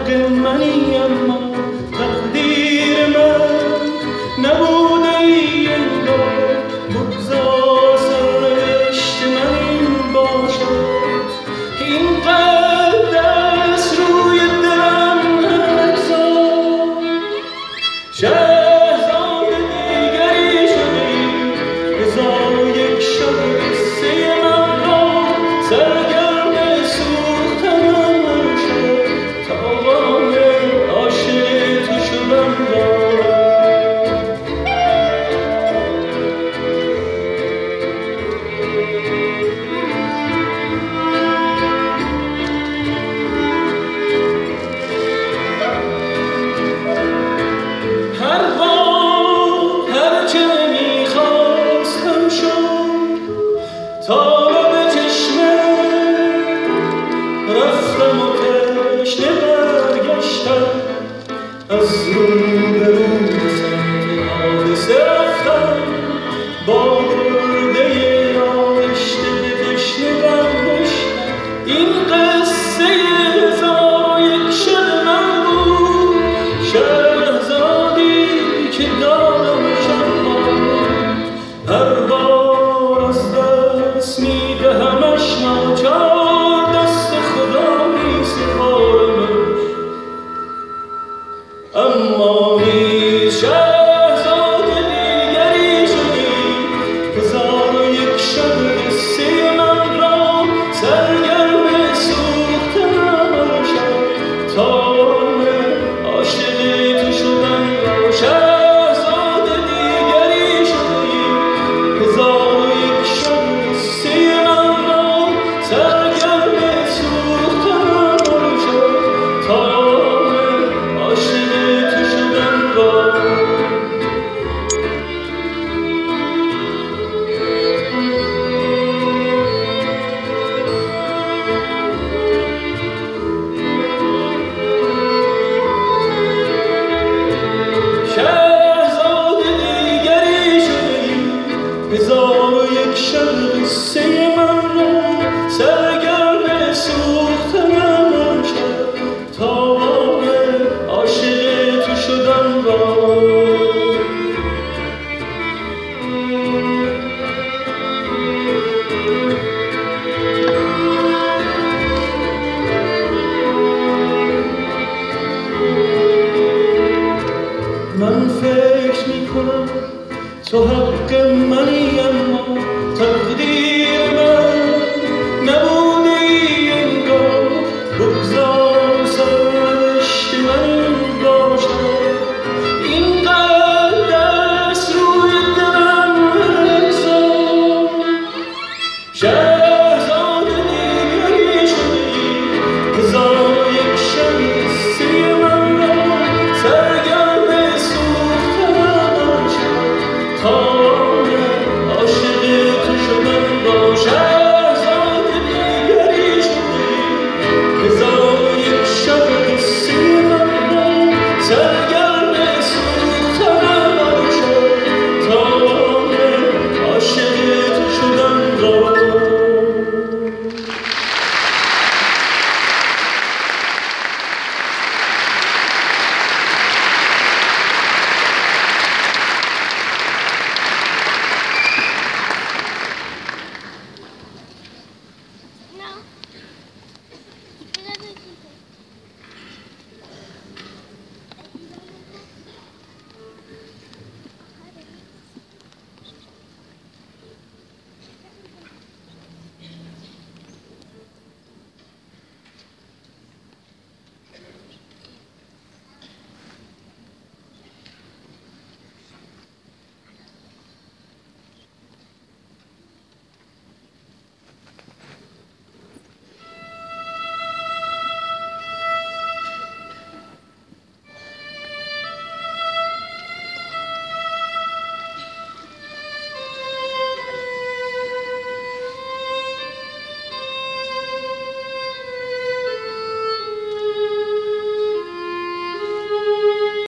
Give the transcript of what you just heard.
حق منی اما تقدیر من نبوده ای انگار بگذار سرنوشت من این باشد اینقدر دست روی دلم نگذار شهزاده دیگری شدی هزار و یک شب قصه من را سرگرم سوختنم شد تاوان عاشق تو شدم را تا به چشمه رفتم و تشنه برگشتم از رو به رو سمت حادثه رفتم با گرده آغشته به تشنه برگشتم این قصه هزار و یک شب من بود شهزادی که دارمشم هر بار از دست میدهمش ناچار دست خدا میسپارمش اما نیز شهزاده دیگری شدی هزار و یک شب قصه من را سرگرم سوختنم شد تاوان عاشق تو شدم را شهزاده دیگری شدی هزار و یک شب قصه من را سرگرم سوختنم شد تاوان عاشق تو شدم را شهزاده دیگری شدی هزار و یک شب قصه من را سرگرم سوختنم شد تاوان عاشق تو شدم را من فکر میکنم تو حق